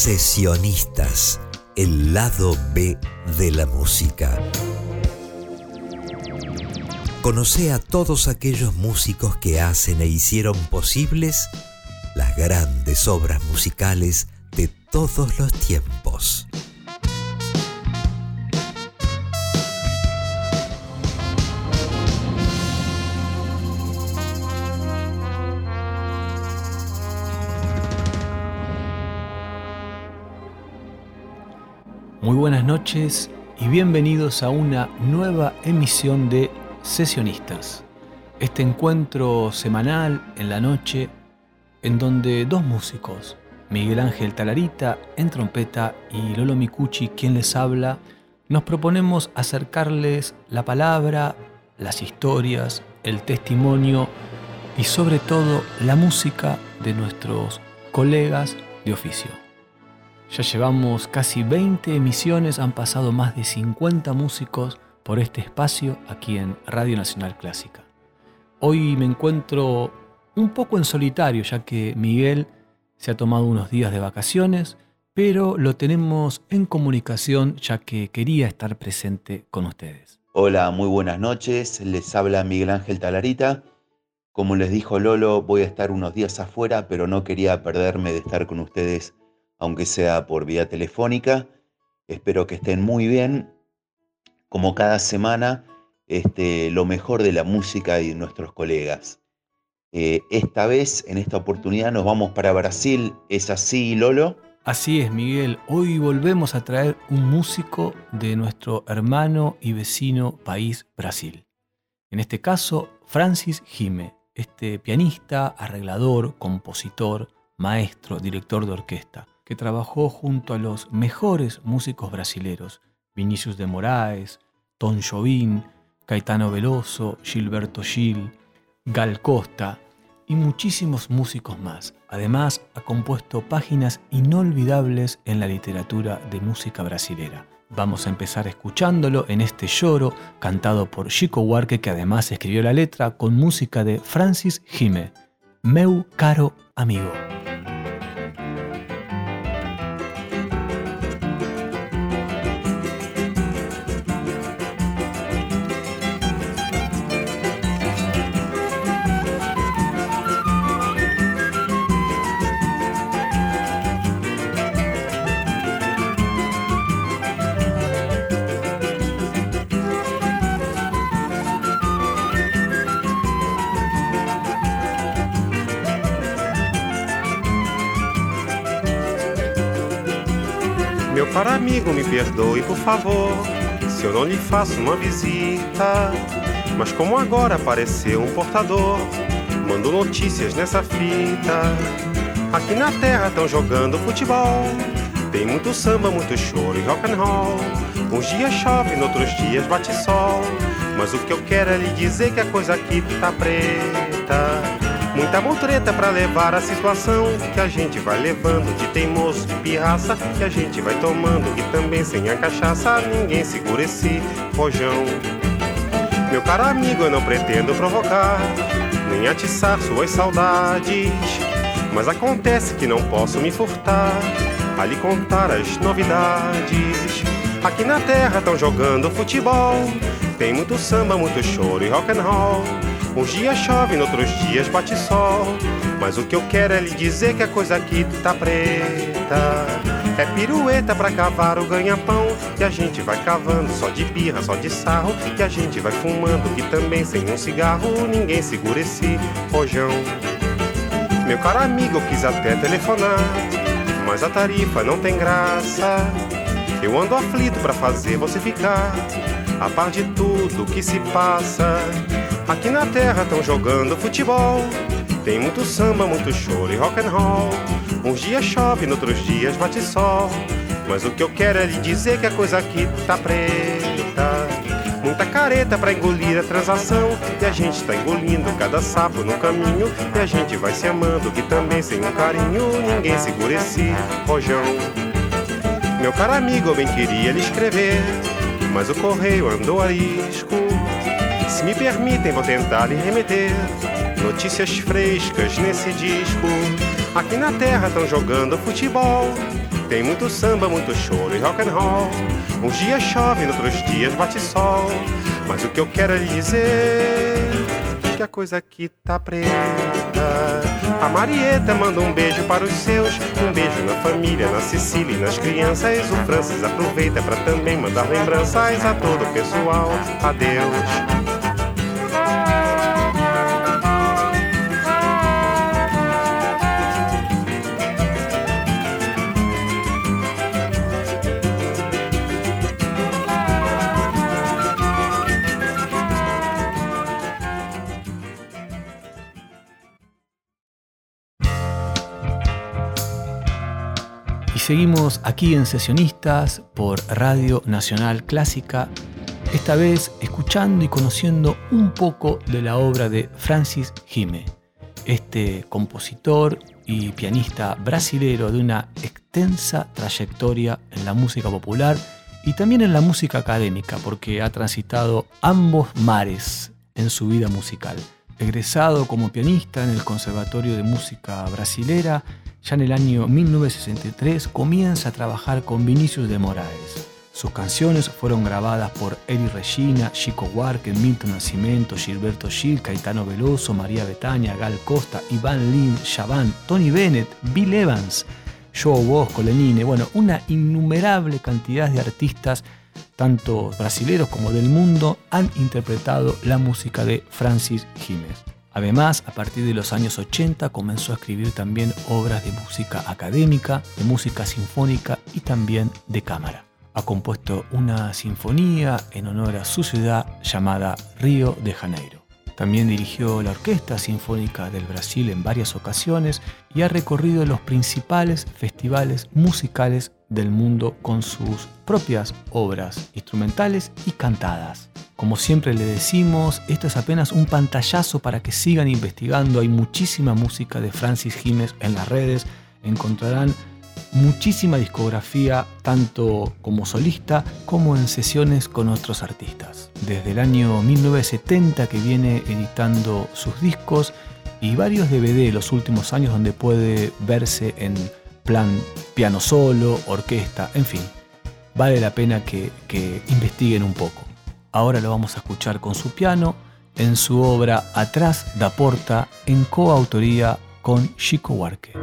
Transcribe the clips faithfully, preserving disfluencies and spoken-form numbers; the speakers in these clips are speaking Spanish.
Sesionistas, el lado B de la música. Conoce a todos aquellos músicos que hacen e hicieron posibles las grandes obras musicales de todos los tiempos. Muy buenas noches y bienvenidos a una nueva emisión de Sesionistas. Este encuentro semanal en la noche en donde dos músicos, Miguel Ángel Talarita en trompeta y Lolo Micucci, quien les habla, nos proponemos acercarles la palabra, las historias, el testimonio y sobre todo la música de nuestros colegas de oficio. Ya llevamos casi veinte emisiones, han pasado más de cincuenta músicos por este espacio aquí en Radio Nacional Clásica. Hoy me encuentro un poco en solitario, ya que Miguel se ha tomado unos días de vacaciones, pero lo tenemos en comunicación ya que quería estar presente con ustedes. Hola, muy buenas noches, les habla Miguel Ángel Talarita. Como les dijo Lolo, voy a estar unos días afuera, pero no quería perderme de estar con ustedes, aunque sea por vía telefónica. Espero que estén muy bien. Como cada semana, este, lo mejor de la música y de nuestros colegas. Eh, esta vez, en esta oportunidad, nos vamos para Brasil. ¿Es así, Lolo? Así es, Miguel. Hoy volvemos a traer un músico de nuestro hermano y vecino país, Brasil. En este caso, Francis Hime, este pianista, arreglador, compositor, maestro, director de orquesta, que trabajó junto a los mejores músicos brasileros, Vinícius de Moraes, Tom Jobim, Caetano Veloso, Gilberto Gil, Gal Costa y muchísimos músicos más. Además, ha compuesto páginas inolvidables en la literatura de música brasilera. Vamos a empezar escuchándolo en este lloro, cantado por Chico Buarque, que además escribió la letra con música de Francis Hime, Meu Caro Amigo. Meu caro amigo, me perdoe, por favor, se eu não lhe faço uma visita. Mas como agora apareceu um portador, mando notícias nessa fita. Aqui na terra tão jogando futebol, tem muito samba, muito choro e rock and roll. Uns dias chove, noutros dias bate sol, mas o que eu quero é lhe dizer que a coisa aqui tá preta. Muita mutreta pra levar a situação que a gente vai levando de teimoso, de pirraça, que a gente vai tomando e também sem a cachaça ninguém segura esse rojão. Meu caro amigo, eu não pretendo provocar nem atiçar suas saudades, mas acontece que não posso me furtar a lhe contar as novidades. Aqui na terra tão jogando futebol, tem muito samba, muito choro e rock and roll. Uns dias chove, noutros dias bate sol, mas o que eu quero é lhe dizer que a coisa aqui tá preta. É pirueta pra cavar o ganha-pão, que a gente vai cavando só de birra, só de sarro, que a gente vai fumando e também sem um cigarro ninguém segura esse rojão. Meu caro amigo, eu quis até telefonar, mas a tarifa não tem graça. Eu ando aflito pra fazer você ficar a par de tudo que se passa. Aqui na terra tão jogando futebol, tem muito samba, muito choro e rock and roll. Uns dias chove, noutros dias bate sol, mas o que eu quero é lhe dizer que a coisa aqui tá preta. Muita careta pra engolir a transação, e a gente tá engolindo cada sapo no caminho, e a gente vai se amando que também sem um carinho ninguém segura esse rojão. Meu caro amigo, eu bem queria lhe escrever, mas o correio andou a risco. Se me permitem, vou tentar lhe remeter notícias frescas nesse disco. Aqui na terra tão jogando futebol, Tem muito samba, muito choro e rock and roll. Uns dias chove, outros dias bate sol. Mas o que eu quero é lhe dizer que a coisa aqui tá preta. A Marieta manda um beijo para os seus. Um beijo na família, na Cecília e nas crianças. O Francis aproveita para também mandar lembranças a todo o pessoal. Adeus. Seguimos aquí en Sesionistas por Radio Nacional Clásica, esta vez escuchando y conociendo un poco de la obra de Francis Hime, este compositor y pianista brasilero de una extensa trayectoria en la música popular y también en la música académica, porque ha transitado ambos mares en su vida musical. Egresado como pianista en el Conservatorio de Música Brasilera, ya en el año mil novecientos sesenta y tres comienza a trabajar con Vinícius de Moraes. Sus canciones fueron grabadas por Eddie Regina, Chico Buarque, Milton Nascimento, Gilberto Gil, Caetano Veloso, María Bethânia, Gal Costa, Iván Lins, Chavannes, Tony Bennett, Bill Evans, Joe Bosco, Lenine, bueno, una innumerable cantidad de artistas, tanto brasileños como del mundo, han interpretado la música de Francis Hime. Además, a partir de los años ochenta comenzó a escribir también obras de música académica, de música sinfónica y también de cámara. Ha compuesto una sinfonía en honor a su ciudad llamada Río de Janeiro. También dirigió la Orquesta Sinfónica del Brasil en varias ocasiones y ha recorrido los principales festivales musicales del mundo con sus propias obras instrumentales y cantadas. Como siempre le decimos, esto es apenas un pantallazo para que sigan investigando. Hay muchísima música de Francis Hime en las redes. Encontrarán muchísima discografía, tanto como solista como en sesiones con otros artistas. Desde el año mil novecientos setenta que viene editando sus discos y varios D V D los últimos años donde puede verse en plan piano solo, orquesta, en fin. Vale la pena que, que investiguen un poco. Ahora lo vamos a escuchar con su piano en su obra Atrás da Porta en coautoría con Chico Buarque.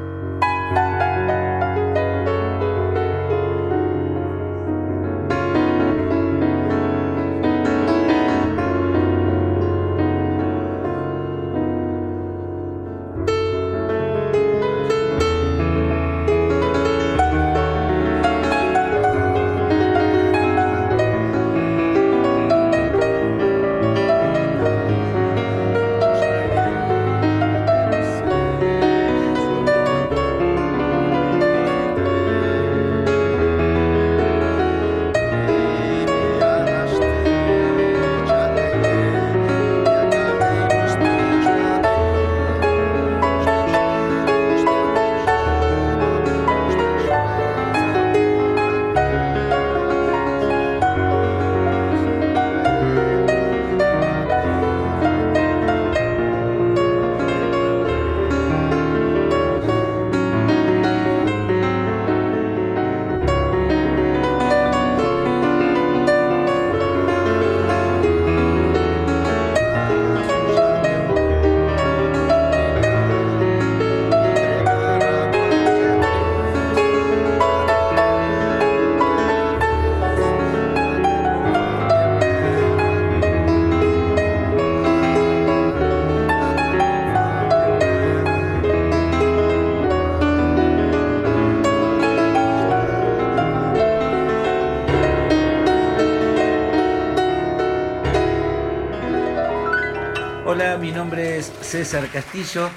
Hola, mi nombre es César Castillo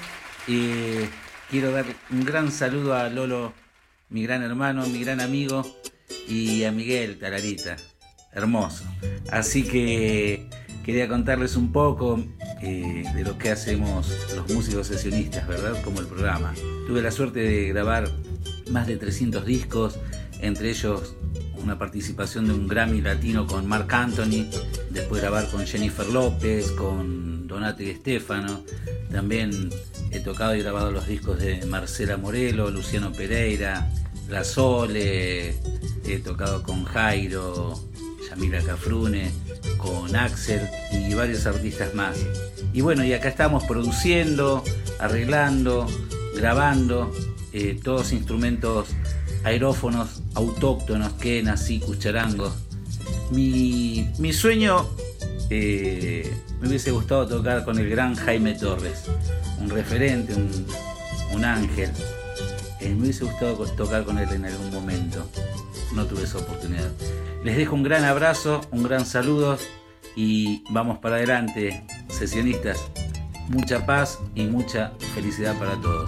y quiero dar un gran saludo a Lolo, mi gran hermano, mi gran amigo, y a Miguel Talarita, hermoso. Así que quería contarles un poco eh, de lo que hacemos los músicos sesionistas, ¿verdad? Como el programa. Tuve la suerte de grabar más de trescientos discos, entre ellos una participación de un Grammy latino con Marc Anthony, después grabar con Jennifer López, con Donato y Stefano. También he tocado y grabado los discos de Marcela Morelo, Luciano Pereira, La Sole, he tocado con Jairo, Yamila Cafrune, con Axel y varios artistas más. Y bueno, y acá estamos produciendo, arreglando, grabando, eh, todos instrumentos aerófonos, autóctonos, quenas, sicus, charangos. Mi, mi sueño, eh, me hubiese gustado tocar con el gran Jaime Torres, un referente, un, un ángel. Eh, me hubiese gustado tocar con él en algún momento. No tuve esa oportunidad. Les dejo un gran abrazo, un gran saludo y vamos para adelante, sesionistas. Mucha paz y mucha felicidad para todos.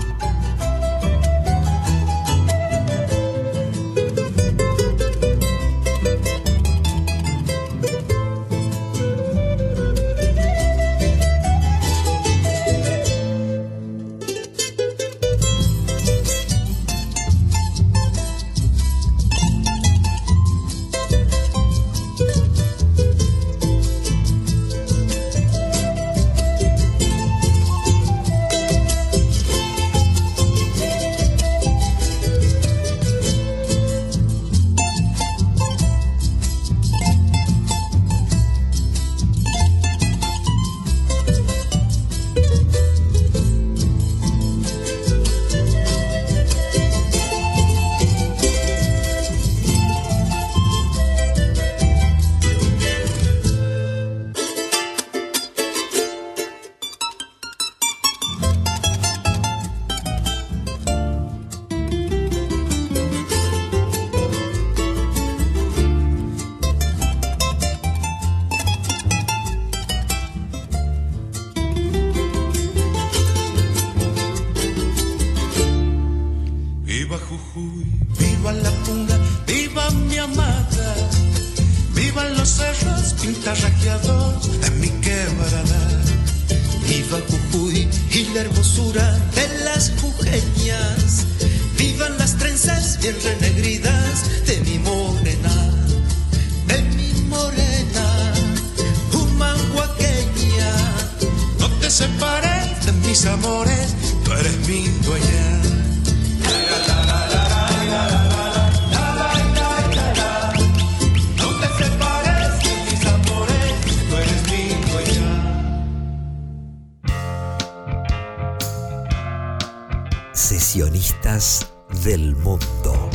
Sesionistas del mundo.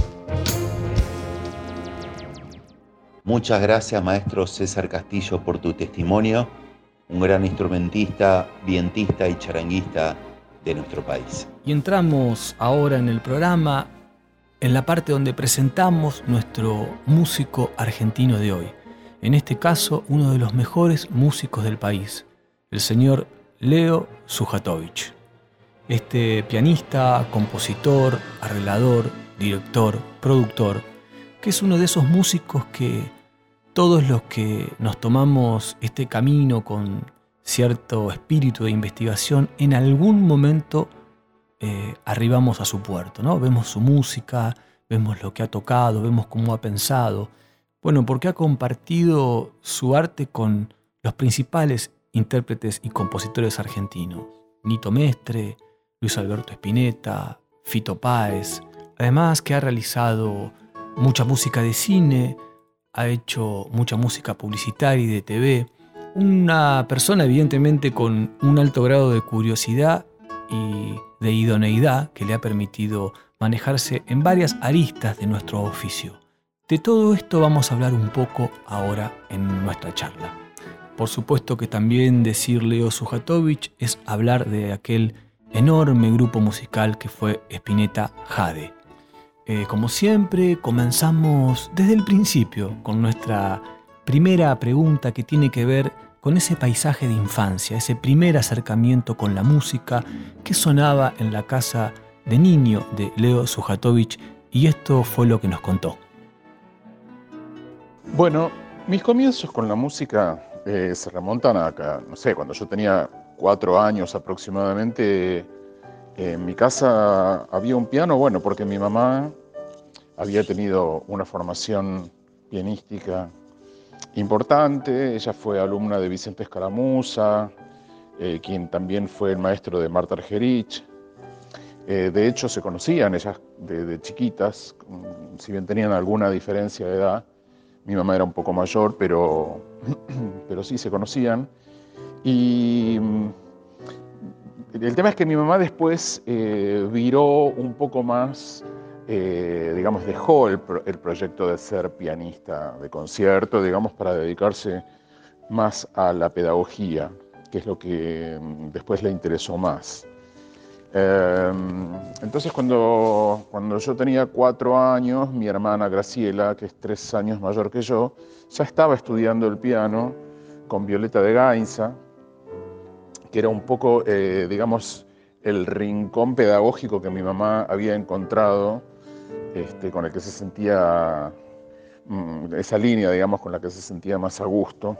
Muchas gracias, maestro César Castillo, por tu testimonio, un gran instrumentista, vientista y charanguista de nuestro país. Y entramos ahora en el programa, en la parte donde presentamos nuestro músico argentino de hoy. En este caso, uno de los mejores músicos del país, el señor Leo Sujatovich. Este pianista, compositor, arreglador, director, productor, que es uno de esos músicos que todos los que nos tomamos este camino con cierto espíritu de investigación, en algún momento eh, arribamos a su puerto, ¿no? Vemos su música, vemos lo que ha tocado, vemos cómo ha pensado. Bueno, porque ha compartido su arte con los principales intérpretes y compositores argentinos. Nito Mestre, Luis Alberto Spinetta, Fito Páez, además que ha realizado mucha música de cine, ha hecho mucha música publicitaria y de T V, una persona evidentemente con un alto grado de curiosidad y de idoneidad que le ha permitido manejarse en varias aristas de nuestro oficio. De todo esto vamos a hablar un poco ahora en nuestra charla. Por supuesto que también decir Leo Sujatovich es hablar de aquel enorme grupo musical que fue Spinetta Jade. Eh, como siempre, comenzamos desde el principio con nuestra primera pregunta que tiene que ver con ese paisaje de infancia, ese primer acercamiento con la música que sonaba en la casa de niño de Leo Sujatovich, y esto fue lo que nos contó. Bueno, mis comienzos con la música eh, se remontan a acá, no sé, cuando yo tenía cuatro años aproximadamente. En mi casa había un piano, bueno, porque mi mamá había tenido una formación pianística importante. Ella fue alumna de Vicente Escaramuza, eh, quien también fue el maestro de Marta Argerich. Eh, de hecho, se conocían ellas de, de chiquitas, si bien tenían alguna diferencia de edad. Mi mamá era un poco mayor, pero, pero sí se conocían. Y el tema es que mi mamá después eh, viró un poco más, eh, digamos, dejó el, pro, el proyecto de ser pianista de concierto, digamos, para dedicarse más a la pedagogía, que es lo que después le interesó más. Eh, entonces cuando, cuando yo tenía cuatro años, mi hermana Graciela, que es tres años mayor que yo, ya estaba estudiando el piano con Violeta de Gainza, que era un poco, eh, digamos, el rincón pedagógico que mi mamá había encontrado, este, con el que se sentía, esa línea, digamos, con la que se sentía más a gusto.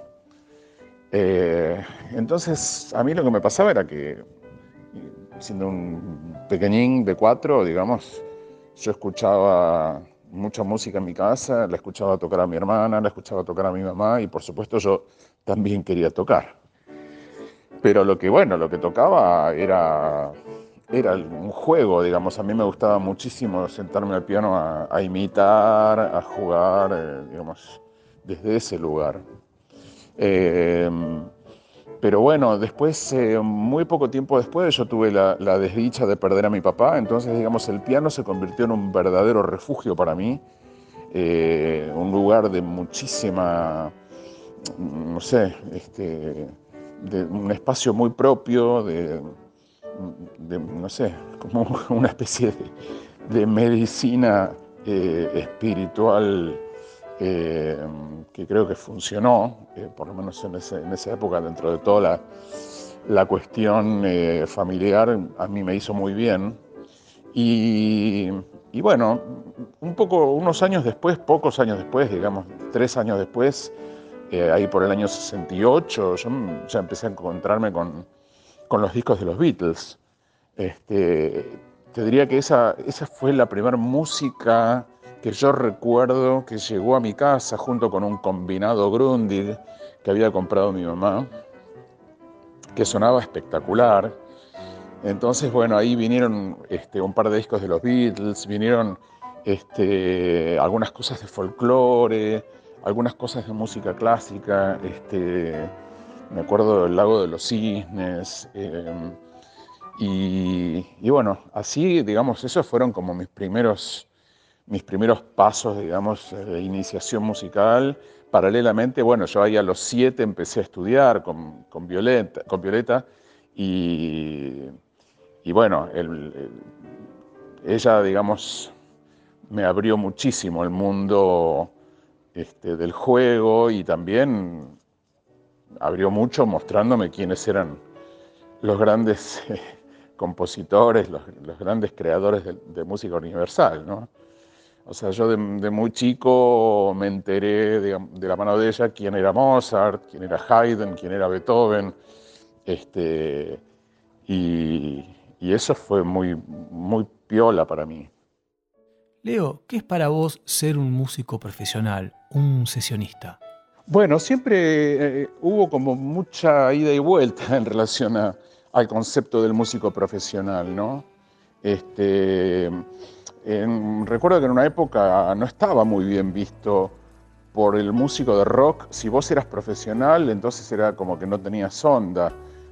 Eh, entonces, a mí lo que me pasaba era que, siendo un pequeñín de cuatro, digamos, yo escuchaba mucha música en mi casa, la escuchaba tocar a mi hermana, la escuchaba tocar a mi mamá y por supuesto yo también quería tocar. Pero lo que, bueno, lo que tocaba era, era un juego, digamos. A mí me gustaba muchísimo sentarme al piano a, a imitar, a jugar, eh, digamos, desde ese lugar. Eh, pero bueno, después, eh, muy poco tiempo después, yo tuve la, la desdicha de perder a mi papá. Entonces, digamos, el piano se convirtió en un verdadero refugio para mí. Eh, un lugar de muchísima, no sé, este... de un espacio muy propio, de, de no sé, como una especie de, de medicina eh, espiritual eh, que creo que funcionó, eh, por lo menos en, ese, en esa época, dentro de toda la, la cuestión eh, familiar, a mí me hizo muy bien. Y, y bueno, un poco, unos años después, pocos años después, digamos, tres años después, Eh, ahí por el año sesenta y ocho, yo ya empecé a encontrarme con, con los discos de los Beatles. Este, te diría que esa, esa fue la primera música que yo recuerdo que llegó a mi casa junto con un combinado Grundig que había comprado mi mamá, que sonaba espectacular. Entonces, bueno, ahí vinieron este, un par de discos de los Beatles, vinieron este, algunas cosas de folclore, algunas cosas de música clásica, este, me acuerdo del Lago de los Cisnes, eh, y, y bueno, así, digamos, esos fueron como mis primeros, mis primeros pasos, digamos, de iniciación musical. Paralelamente, bueno, yo ahí a los siete empecé a estudiar con, con, Violeta, con Violeta, y, y bueno, el, el, ella, digamos, me abrió muchísimo el mundo Este, del juego, y también abrió mucho mostrándome quiénes eran los grandes eh, compositores, los, los grandes creadores de, de música universal, ¿no? O sea, yo de, de muy chico me enteré de, de la mano de ella quién era Mozart, quién era Haydn, quién era Beethoven, este, y, y eso fue muy, muy piola para mí. Leo, ¿qué es para vos ser un músico profesional, un sesionista? Bueno, siempre eh, hubo como mucha ida y vuelta en relación a, al concepto del músico profesional, ¿no? Este, en, recuerdo que en una época no estaba muy bien visto por el músico de rock. Si vos eras profesional, entonces era como que no tenías onda.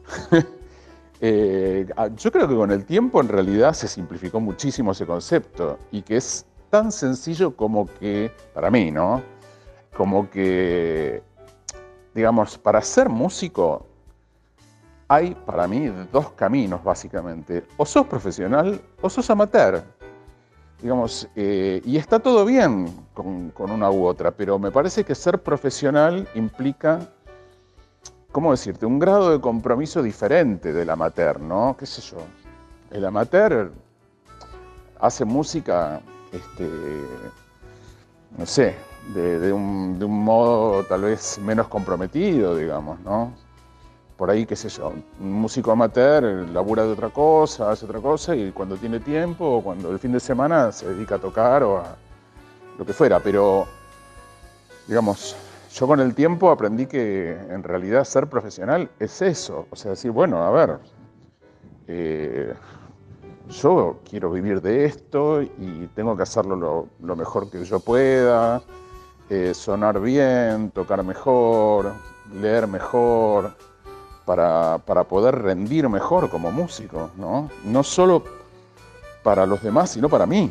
Eh, yo creo que con el tiempo en realidad se simplificó muchísimo ese concepto, y que es tan sencillo como que, para mí, ¿no? Como que, digamos, para ser músico hay para mí dos caminos básicamente. O sos profesional o sos amateur. Digamos, eh, y está todo bien con, con una u otra, pero me parece que ser profesional implica, ¿cómo decirte?, un grado de compromiso diferente del amateur, ¿no? ¿Qué sé yo? El amateur hace música, este, no sé, de, de, un, de un modo tal vez menos comprometido, digamos, ¿no? Por ahí, qué sé yo, un músico amateur labura de otra cosa, hace otra cosa, y cuando tiene tiempo, o cuando el fin de semana se dedica a tocar o a lo que fuera, pero, digamos, yo con el tiempo aprendí que en realidad ser profesional es eso. O sea, decir, bueno, a ver, eh, yo quiero vivir de esto y tengo que hacerlo lo, lo mejor que yo pueda, eh, sonar bien, tocar mejor, leer mejor, para, para poder rendir mejor como músico, ¿no? No solo para los demás, sino para mí.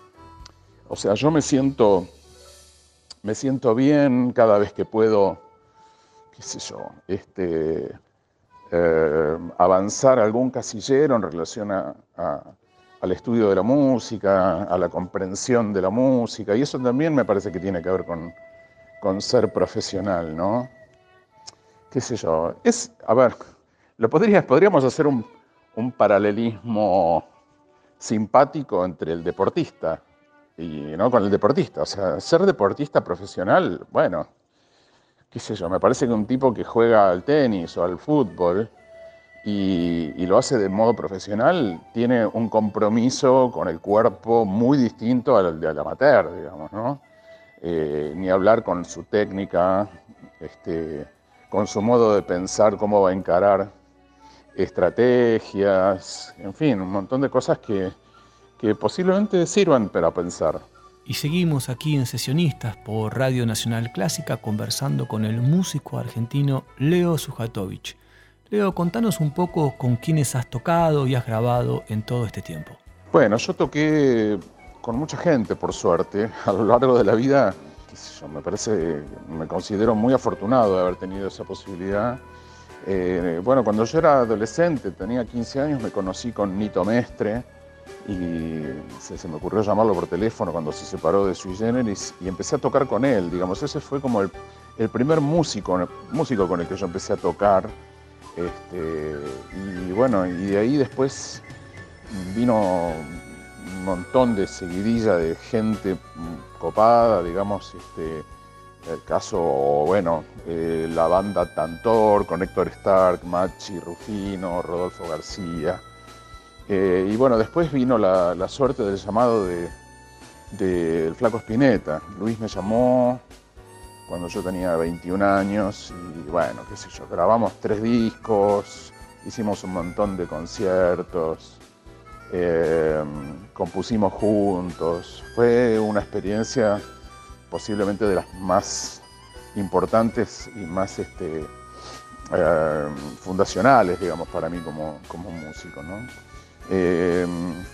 O sea, yo me siento, me siento bien cada vez que puedo, qué sé yo, este, eh, avanzar algún casillero en relación a, a, al estudio de la música, a la comprensión de la música, y eso también me parece que tiene que ver con, con ser profesional, ¿no? Qué sé yo, es, a ver, lo podría, podríamos hacer un, un paralelismo simpático entre el deportista y no con el deportista. O sea, ser deportista profesional, bueno, qué sé yo, me parece que un tipo que juega al tenis o al fútbol y, y lo hace de modo profesional tiene un compromiso con el cuerpo muy distinto al del amateur, digamos, ¿no? Eh, ni hablar con su técnica, este, con su modo de pensar, cómo va a encarar estrategias, en fin, un montón de cosas que, que posiblemente sirvan para pensar. Y seguimos aquí en Sesionistas por Radio Nacional Clásica conversando con el músico argentino Leo Sujatovich. Leo, contanos un poco con quiénes has tocado y has grabado en todo este tiempo. Bueno, yo toqué con mucha gente, por suerte, a lo largo de la vida. Qué sé yo, me parece, me considero muy afortunado de haber tenido esa posibilidad. Eh, bueno, cuando yo era adolescente, tenía quince años, me conocí con Nito Mestre y se, se me ocurrió llamarlo por teléfono cuando se separó de Sui Generis y empecé a tocar con él, digamos, ese fue como el, el primer músico, músico con el que yo empecé a tocar, este, y bueno, y de ahí después vino un montón de seguidilla de gente copada, digamos, este, el caso, bueno, eh, la banda Tantor, con Héctor Stark, Machi, Rufino, Rodolfo García. Eh, y bueno, después vino la, la suerte del llamado de, de el Flaco Spinetta. Luis me llamó cuando yo tenía veintiún años y bueno, qué sé yo, grabamos tres discos, hicimos un montón de conciertos, eh, compusimos juntos. Fue una experiencia posiblemente de las más importantes y más este, eh, fundacionales, digamos, para mí como, como músico, ¿no? Eh,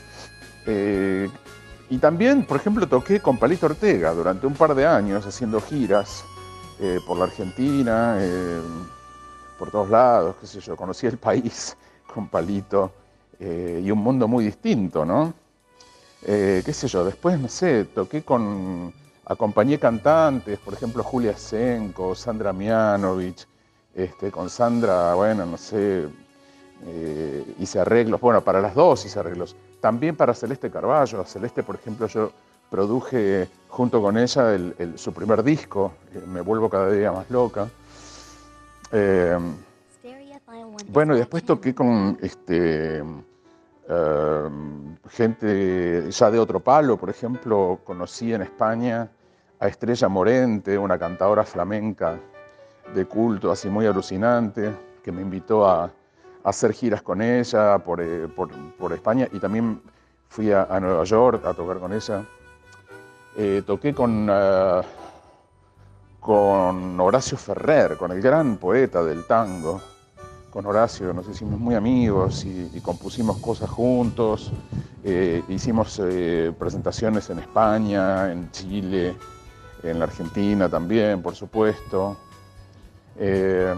eh, y también, por ejemplo, toqué con Palito Ortega durante un par de años haciendo giras eh, por la Argentina, eh, por todos lados, qué sé yo, conocí el país con Palito eh, y un mundo muy distinto, ¿no? Eh, qué sé yo, después, no sé, toqué con... Acompañé cantantes, por ejemplo, Julia Senko, Sandra Mianovich, este, con Sandra, bueno, no sé, eh, hice arreglos, bueno, para las dos hice arreglos. También para Celeste Carballo. A Celeste, por ejemplo, yo produje junto con ella el, el, su primer disco, eh, Me Vuelvo Cada Día Más Loca. Eh, bueno, y después toqué con este, eh, gente ya de otro palo, por ejemplo, conocí en España a Estrella Morente, una cantadora flamenca de culto, así muy alucinante, que me invitó a, a hacer giras con ella por, eh, por, por España, y también fui a, a Nueva York a tocar con ella. Eh, toqué con, uh, con Horacio Ferrer, con el gran poeta del tango. Con Horacio nos hicimos muy amigos y, y compusimos cosas juntos. Eh, hicimos eh, presentaciones en España, en Chile, en la Argentina también, por supuesto. Eh,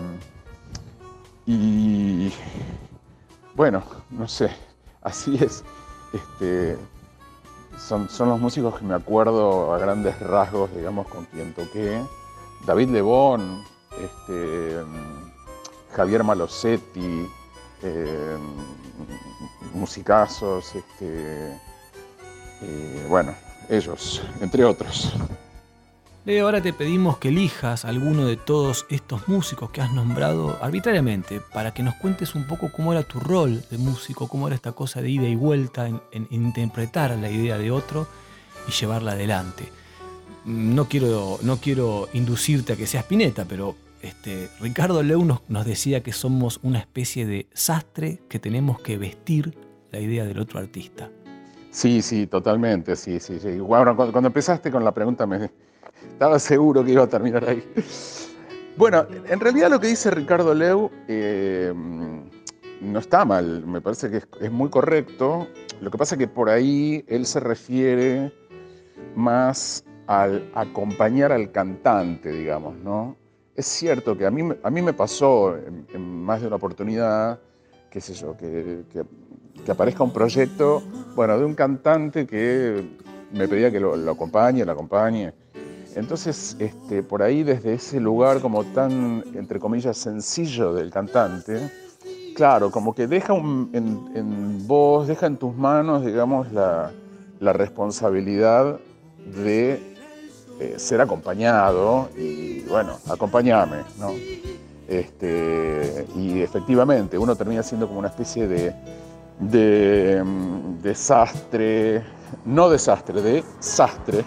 y bueno, no sé, así es. Este, son, son los músicos que me acuerdo a grandes rasgos, digamos, con quien toqué. David Lebón, este, Javier Malosetti, eh, musicazos, este, eh, bueno, ellos, entre otros. Leo, ahora te pedimos que elijas alguno de todos estos músicos que has nombrado arbitrariamente para que nos cuentes un poco cómo era tu rol de músico, cómo era esta cosa de ida y vuelta en, en, en interpretar la idea de otro y llevarla adelante. No quiero, no quiero inducirte a que seas Spinetta, pero este, Ricardo Leu nos, nos decía que somos una especie de sastre que tenemos que vestir la idea del otro artista. Sí, sí, totalmente, sí, sí, sí. Bueno, cuando, cuando empezaste con la pregunta me estaba seguro que iba a terminar ahí. Bueno, en realidad lo que dice Ricardo Leu eh, no está mal, me parece que es, es muy correcto. Lo que pasa es que por ahí él se refiere más al acompañar al cantante, digamos, ¿no? Es cierto que a mí, a mí me pasó en, en más de una oportunidad, qué sé yo, que, que, que aparezca un proyecto, bueno, de un cantante que me pedía que lo, lo acompañe, lo acompañe. Entonces, este, por ahí desde ese lugar como tan, entre comillas, sencillo del cantante, claro, como que deja un, en, en vos, deja en tus manos, digamos, la, la responsabilidad de eh, ser acompañado y, bueno, acompáñame, ¿no? Este, y efectivamente, uno termina siendo como una especie de, de um, desastre, no desastre, de sastre.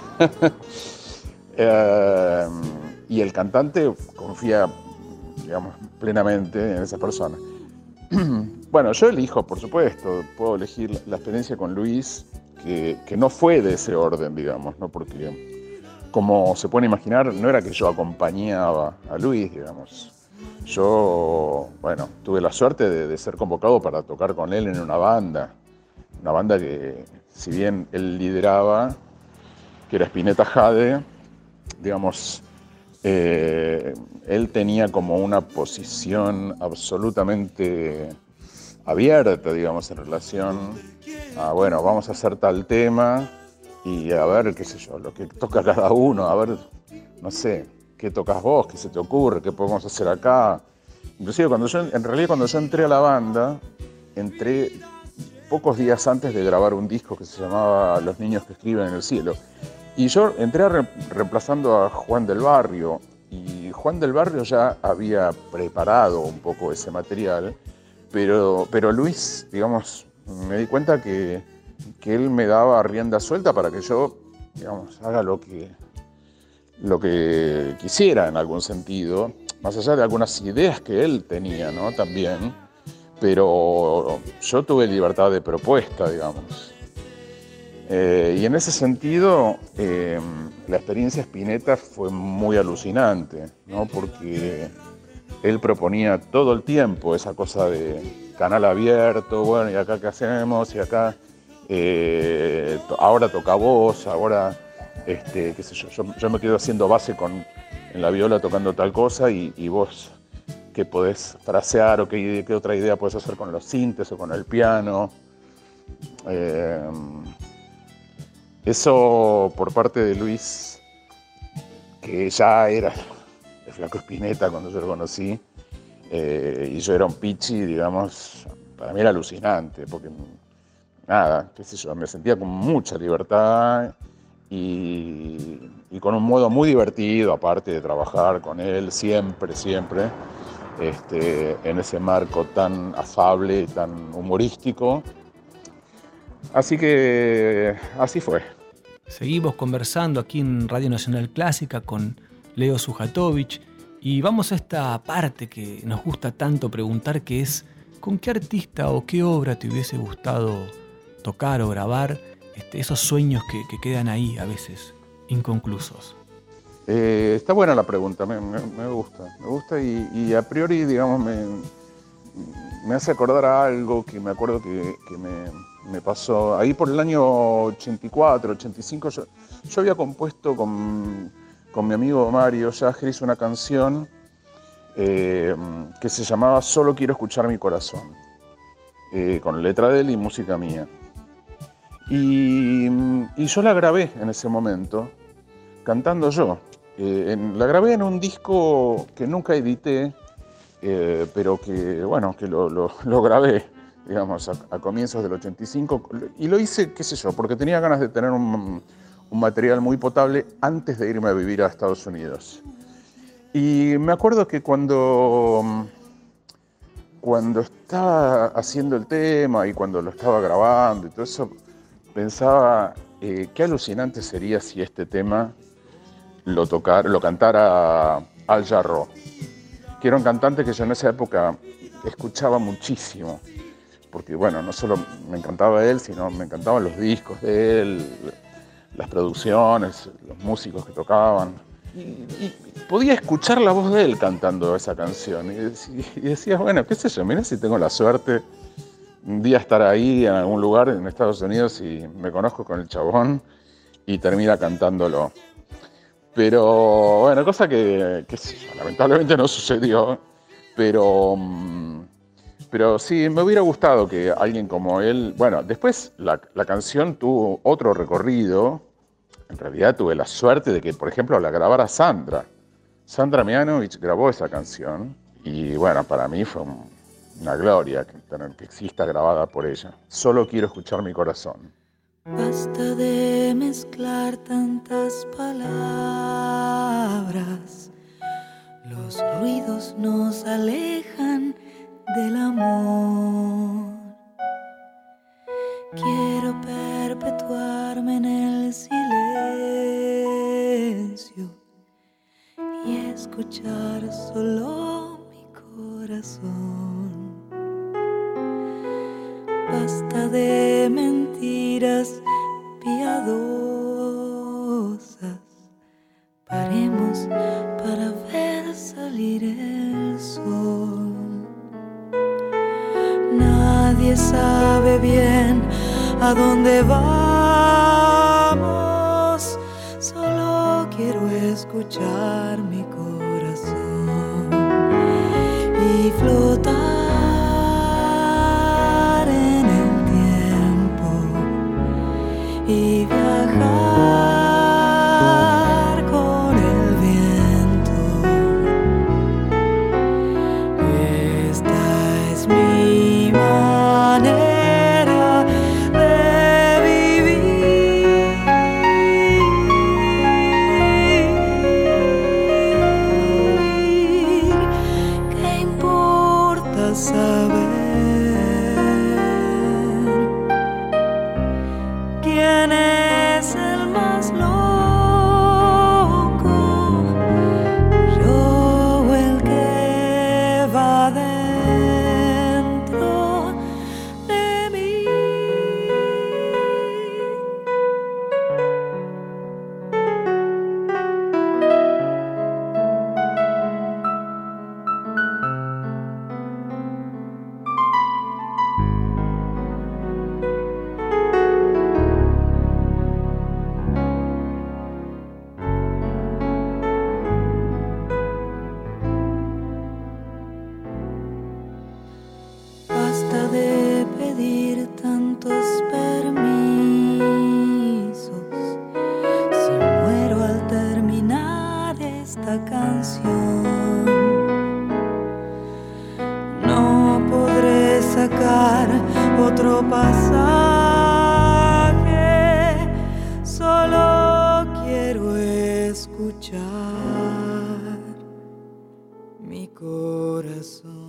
eh, y el cantante confía, digamos, plenamente en esa persona. Bueno, yo elijo, por supuesto, puedo elegir la experiencia con Luis, que, que no fue de ese orden, digamos, ¿no? Porque, como se puede imaginar, no era que yo acompañaba a Luis, digamos. Yo, bueno, tuve la suerte de, de ser convocado para tocar con él en una banda, una banda que, si bien él lideraba, que era Spinetta Jade, digamos, eh, él tenía como una posición absolutamente abierta, digamos, en relación a, bueno, vamos a hacer tal tema y a ver, qué sé yo, lo que toca cada uno, a ver, no sé, qué tocas vos, qué se te ocurre, qué podemos hacer acá. Inclusive cuando yo, en realidad cuando yo entré a la banda, entré pocos días antes de grabar un disco que se llamaba Los niños que escriben en el cielo. Y yo entré re- reemplazando a Juan del Barrio, y Juan del Barrio ya había preparado un poco ese material, pero, pero Luis, digamos, me di cuenta que, que él me daba rienda suelta para que yo, digamos, haga lo que, lo que quisiera en algún sentido, más allá de algunas ideas que él tenía, ¿no? También, pero yo tuve libertad de propuesta, digamos. Eh, y en ese sentido, eh, la experiencia Spinetta fue muy alucinante, ¿no? Porque él proponía todo el tiempo esa cosa de canal abierto, bueno, y acá qué hacemos, y acá eh, to- ahora toca vos, ahora, este, qué sé yo, yo, yo me quedo haciendo base con, en la viola tocando tal cosa, y, y vos qué podés frasear o qué, qué otra idea podés hacer con los sintes o con el piano. Eh, Eso por parte de Luis, que ya era el Flaco Spinetta cuando yo lo conocí, eh, y yo era un pichi, digamos, para mí era alucinante, porque nada, qué sé yo, me sentía con mucha libertad y, y con un modo muy divertido, aparte de trabajar con él siempre, siempre, este, en ese marco tan afable y tan humorístico. Así que así fue. Seguimos conversando aquí en Radio Nacional Clásica con Leo Sujatovich y vamos a esta parte que nos gusta tanto preguntar, que es ¿con qué artista o qué obra te hubiese gustado tocar o grabar? Este, esos sueños que, que quedan ahí a veces inconclusos. Eh, está buena la pregunta, me, me, me gusta, me gusta y, y a priori, digamos, me, me hace acordar a algo que me acuerdo que, que me, me pasó ahí por el año ochenta y cuatro, ochenta y cinco. Yo, yo había compuesto con, con mi amigo Mario Yagris una canción eh, que se llamaba Solo quiero escuchar mi corazón, eh, con letra de él y música mía. Y, y yo la grabé en ese momento, cantando yo. Eh, en, la grabé en un disco que nunca edité, eh, pero que, bueno, que lo, lo, lo grabé, digamos, a, a comienzos del ochenta y cinco. Y lo hice, qué sé yo, porque tenía ganas de tener un, un material muy potable antes de irme a vivir a Estados Unidos. Y me acuerdo que cuando, cuando estaba haciendo el tema y cuando lo estaba grabando y todo eso, pensaba eh, qué alucinante sería si este tema lo, tocar, lo cantara Al Jarreau, que era un cantante que yo en esa época escuchaba muchísimo, porque bueno, no solo me encantaba él, sino me encantaban los discos de él, las producciones, los músicos que tocaban. Y, y podía escuchar la voz de él cantando esa canción. Y, y decías, bueno, qué sé yo, mira si tengo la suerte un día estar ahí en algún lugar en Estados Unidos y me conozco con el chabón y termina cantándolo. Pero bueno, cosa que, que lamentablemente no sucedió, pero, pero sí, me hubiera gustado que alguien como él... Bueno, después la, la canción tuvo otro recorrido. En realidad tuve la suerte de que, por ejemplo, la grabara Sandra. Sandra Mianovich grabó esa canción y bueno, para mí fue un, una gloria que, tener, que exista grabada por ella. Solo quiero escuchar mi corazón. Basta de mezclar tantas palabras, los ruidos nos alejan del amor. Quiero perpetuarme en el silencio y escuchar solo mi corazón. Basta de mentiras piadosas, paremos para ver salir el sol. Nadie sabe bien a dónde vamos, solo quiero escuchar mi corazón y flotar y viajar con el viento. Esta es mi manera de vivir. ¿Qué importa saber quién es el más loco? Yo o el que va dentro de mí. Basta de pedir tantos permisos. Si muero al terminar esta canción, no podré sacar otro pasaje. Solo quiero escuchar mi corazón.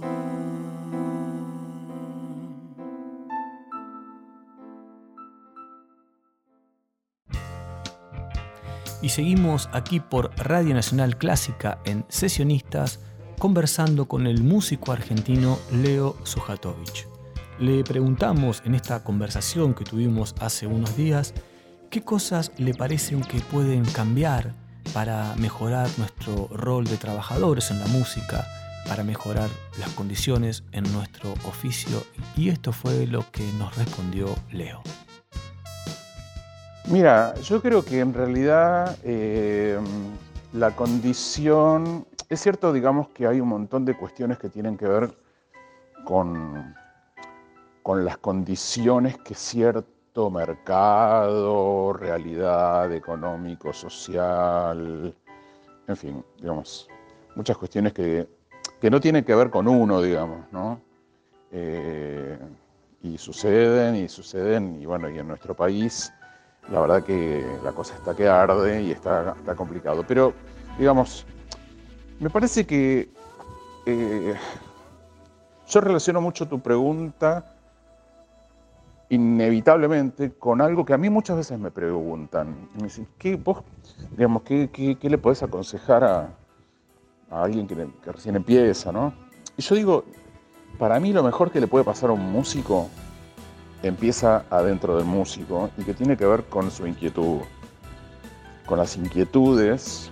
Y seguimos aquí por Radio Nacional Clásica en Sesionistas, conversando con el músico argentino Leo Sujatovich. Le preguntamos en esta conversación que tuvimos hace unos días qué cosas le parecen que pueden cambiar para mejorar nuestro rol de trabajadores en la música, para mejorar las condiciones en nuestro oficio, y esto fue lo que nos respondió Leo. Mira, yo creo que en realidad eh, la condición... Es cierto, digamos, que hay un montón de cuestiones que tienen que ver con, con las condiciones que cierto mercado, realidad económico, social, en fin, digamos, muchas cuestiones que, que no tienen que ver con uno, digamos, ¿no? Eh, y suceden, y suceden, y bueno, y en nuestro país... La verdad que la cosa está que arde y está, está complicado. Pero, digamos, me parece que eh, yo relaciono mucho tu pregunta inevitablemente con algo que a mí muchas veces me preguntan. Me dicen, ¿qué, vos, digamos, qué, qué, qué le podés aconsejar a, a alguien que, que recién empieza, ¿no? Y yo digo, para mí lo mejor que le puede pasar a un músico empieza adentro del músico y que tiene que ver con su inquietud, con las inquietudes,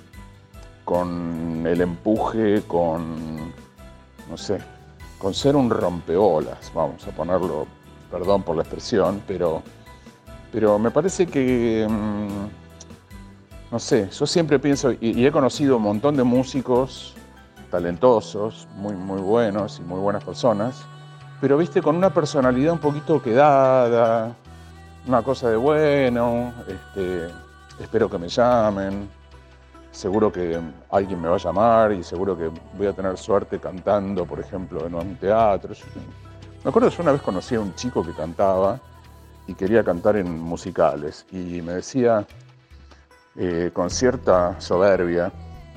con el empuje, con, no sé, con ser un rompeolas, vamos a ponerlo, perdón por la expresión, pero, pero me parece que, no sé, yo siempre pienso, y, y he conocido un montón de músicos talentosos, muy, muy buenos y muy buenas personas, pero viste, con una personalidad un poquito quedada, una cosa de bueno, este, espero que me llamen, seguro que alguien me va a llamar y seguro que voy a tener suerte cantando, por ejemplo, en un teatro. Me acuerdo que yo una vez conocí a un chico que cantaba y quería cantar en musicales y me decía eh, con cierta soberbia,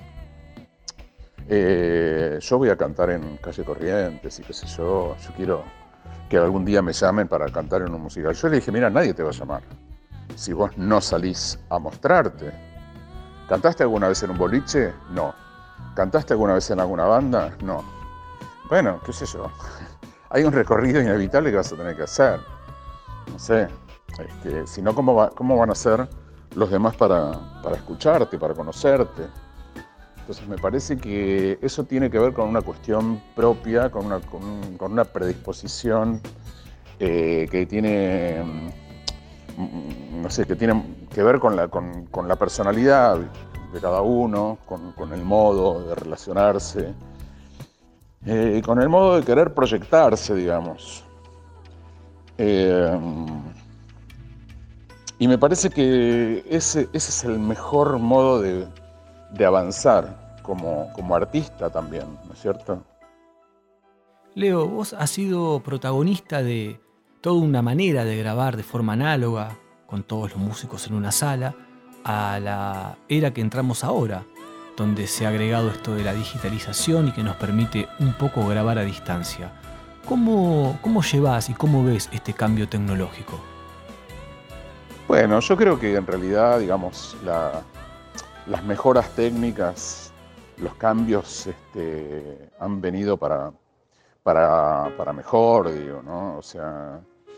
eh, yo voy a cantar en Calle Corrientes y qué sé yo, yo quiero que algún día me llamen para cantar en un musical. Yo le dije, mira, nadie te va a llamar si vos no salís a mostrarte. ¿Cantaste alguna vez en un boliche? No. ¿Cantaste alguna vez en alguna banda? No. Bueno, qué sé yo. Hay un recorrido inevitable que vas a tener que hacer. No sé. Este, si no, ¿cómo, va, ¿cómo van a ser los demás para, para escucharte, para conocerte? Entonces me parece que eso tiene que ver con una cuestión propia, con una, con, con una predisposición eh, que tiene... no sé, que tiene que ver con la, con, con la personalidad de cada uno, con, con el modo de relacionarse, eh, con el modo de querer proyectarse, digamos. Eh, y me parece que ese, ese es el mejor modo de, de avanzar como, como artista también, ¿no es cierto? Leo, vos has sido protagonista de toda una manera de grabar de forma análoga, con todos los músicos en una sala, a la era que entramos ahora, donde se ha agregado esto de la digitalización y que nos permite un poco grabar a distancia. ¿Cómo, cómo llevas y cómo ves este cambio tecnológico? Bueno, yo creo que en realidad, digamos, la, las mejoras técnicas, los cambios este, han venido para, para, para mejor, digo, ¿no? O sea...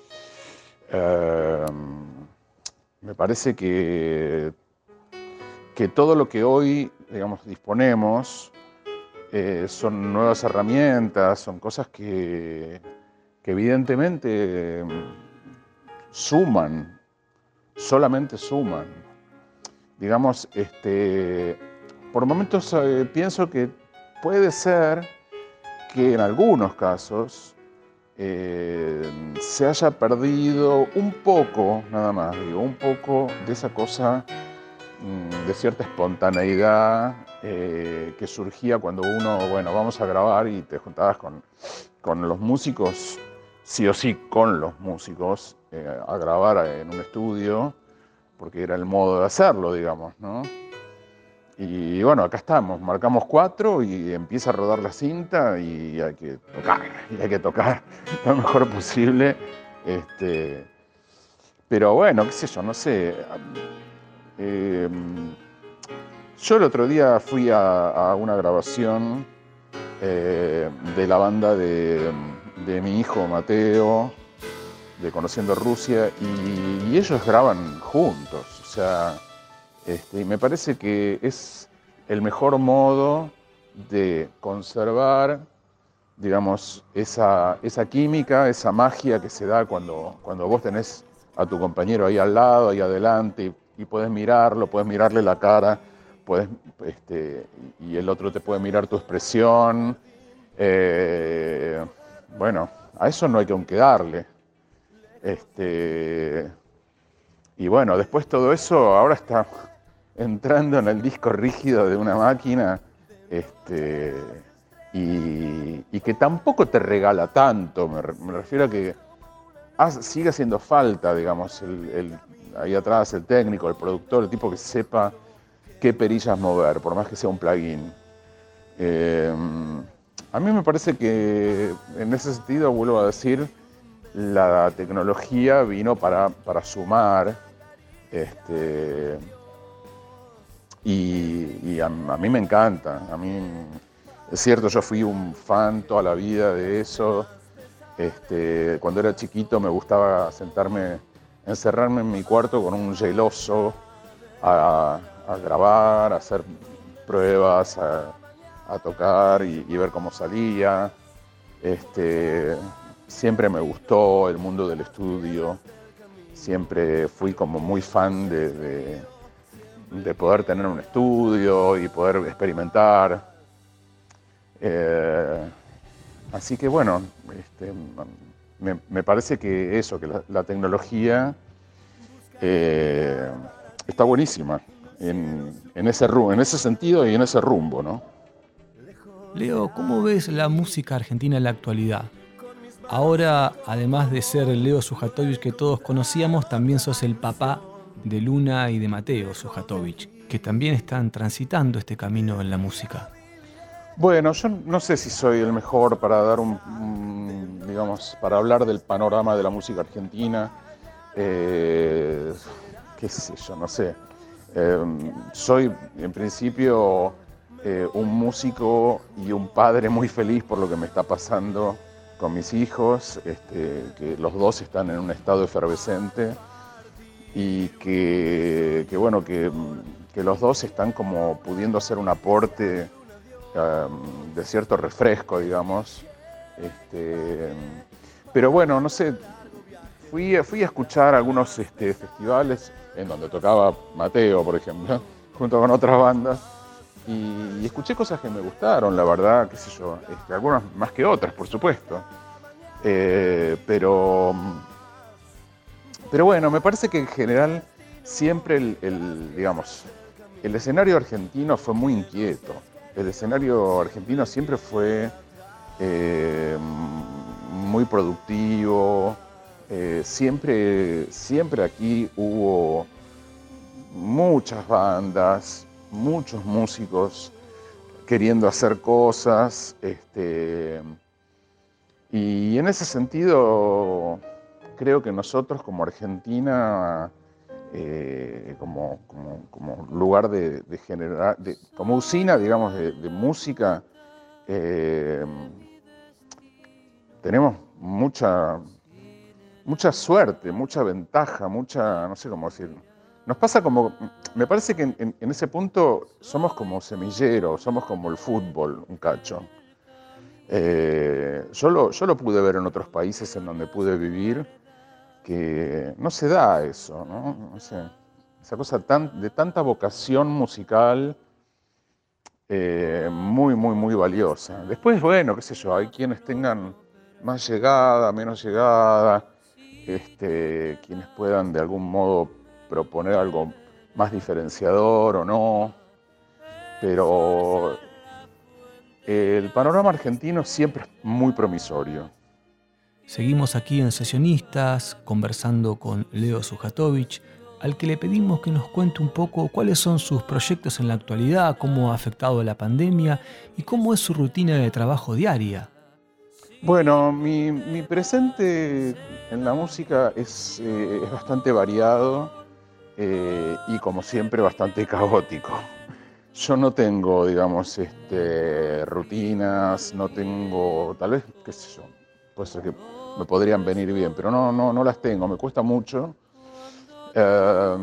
Eh, me parece que, que todo lo que hoy, digamos, disponemos eh, son nuevas herramientas, son cosas que, que evidentemente suman, solamente suman. Digamos, este, por momentos eh, pienso que puede ser que en algunos casos Eh, se haya perdido un poco, nada más, digo, un poco de esa cosa, de cierta espontaneidad eh, que surgía cuando uno, bueno, vamos a grabar y te juntabas con, con los músicos, sí o sí con los músicos, eh, a grabar en un estudio, porque era el modo de hacerlo, digamos, ¿no? Y bueno, acá estamos, marcamos cuatro y empieza a rodar la cinta y hay que tocar, y hay que tocar lo mejor posible. Este, pero bueno, qué sé yo, no sé. Eh, yo el otro día fui a, a una grabación eh, de la banda de, de mi hijo Mateo, de Conociendo Rusia, y, y ellos graban juntos, o sea... Este, y me parece que es el mejor modo de conservar, digamos, esa, esa química, esa magia que se da cuando, cuando vos tenés a tu compañero ahí al lado, ahí adelante, y, y podés mirarlo, podés mirarle la cara, podés, este, y el otro te puede mirar tu expresión. Eh, bueno, a eso no hay que aunque darle. Este, y bueno, después todo eso ahora está entrando en el disco rígido de una máquina, este, y, y que tampoco te regala tanto, me, me refiero a que hace, sigue haciendo falta, digamos, el, el, ahí atrás el técnico, el productor, el tipo que sepa qué perillas mover, por más que sea un plugin. Eh, a mí me parece que en ese sentido, vuelvo a decir, la tecnología vino para, para sumar, este, y, y a, a mí me encanta. A mí, es cierto, yo fui un fan toda la vida de eso, Este, cuando era chiquito me gustaba sentarme, encerrarme en mi cuarto con un geloso a, a grabar, a hacer pruebas, a, a tocar y, y ver cómo salía. Este, siempre me gustó el mundo del estudio, siempre fui como muy fan de, de, de poder tener un estudio y poder experimentar. Eh, así que bueno, este, me, me parece que eso, que la, la tecnología eh, está buenísima en, en, ese, en ese sentido y en ese rumbo, ¿no? Leo, ¿cómo ves la música argentina en la actualidad? Ahora, además de ser el Leo Sujatovich que todos conocíamos, también sos el papá de Luna y de Mateo Sujatovich, que también están transitando este camino en la música. Bueno, yo no sé si soy el mejor para dar un, un digamos, para hablar del panorama de la música argentina. Eh, qué sé yo, no sé. Eh, soy, en principio, eh, un músico y un padre muy feliz por lo que me está pasando con mis hijos, este, que los dos están en un estado efervescente y que, que bueno, que, que los dos están como pudiendo hacer un aporte um, de cierto refresco, digamos. Este, pero bueno, no sé, fui, fui a escuchar algunos este, festivales en donde tocaba Mateo, por ejemplo, junto con otras bandas. Y, y escuché cosas que me gustaron, la verdad, qué sé yo, este, algunas más que otras, por supuesto. Eh, pero, pero bueno, me parece que en general siempre el, el, digamos, el escenario argentino fue muy inquieto. El escenario argentino siempre fue eh, muy productivo. Eh, siempre, siempre aquí hubo muchas bandas, muchos músicos queriendo hacer cosas, este, y en ese sentido creo que nosotros como Argentina, eh, como, como, como lugar de, de generar, de, como usina, digamos, de, de música, eh, tenemos mucha, mucha suerte, mucha ventaja, mucha, no sé cómo decirlo. Nos pasa como, me parece que en, en, en ese punto somos como semilleros, somos como el fútbol, un cacho. Eh, yo, lo, yo lo pude ver en otros países en donde pude vivir, que no se da eso, ¿no? No sé, esa cosa tan, de tanta vocación musical, eh, muy, muy, muy valiosa. Después, bueno, qué sé yo, hay quienes tengan más llegada, menos llegada, este, quienes puedan de algún modo proponer algo más diferenciador o no, pero el panorama argentino siempre es muy promisorio. Seguimos aquí en Sesionistas, conversando con Leo Sujatovich, al que le pedimos que nos cuente un poco cuáles son sus proyectos en la actualidad, cómo ha afectado la pandemia y cómo es su rutina de trabajo diaria. Bueno, mi, mi presente en la música es, eh, es bastante variado. Eh, y como siempre bastante caótico. Yo no tengo, digamos, este, rutinas, no tengo, tal vez, qué sé yo, puede ser que me podrían venir bien, pero no, no, no las tengo, me cuesta mucho. Eh,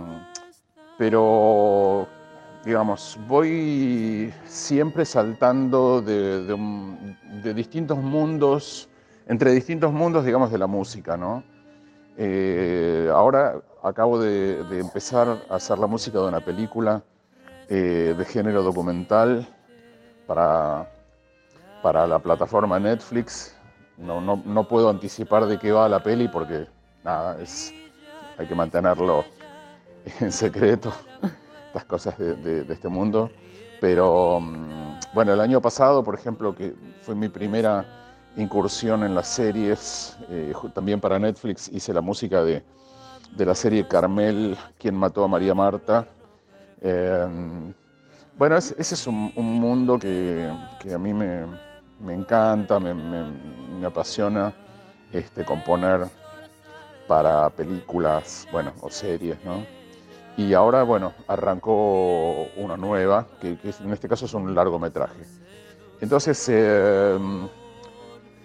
pero, digamos, voy siempre saltando de, de, un, de distintos mundos, entre distintos mundos, digamos, de la música, ¿no? Eh, ahora acabo de, de empezar a hacer la música de una película eh, de género documental para, para la plataforma Netflix. No, no, no puedo anticipar de qué va la peli porque nada, es, hay que mantenerlo en secreto, las cosas de, de, de este mundo. Pero bueno, el año pasado, por ejemplo, que fue mi primera incursión en las series, eh, también para Netflix hice la música de, de la serie Carmel, ¿Quién mató a María Marta? Eh, bueno, ese, ese es un, un mundo que, que a mí me, me encanta, me, me, me apasiona este, componer para películas, bueno, o series, ¿no? Y ahora, bueno, arrancó una nueva, que, que en este caso es un largometraje. Entonces, eh,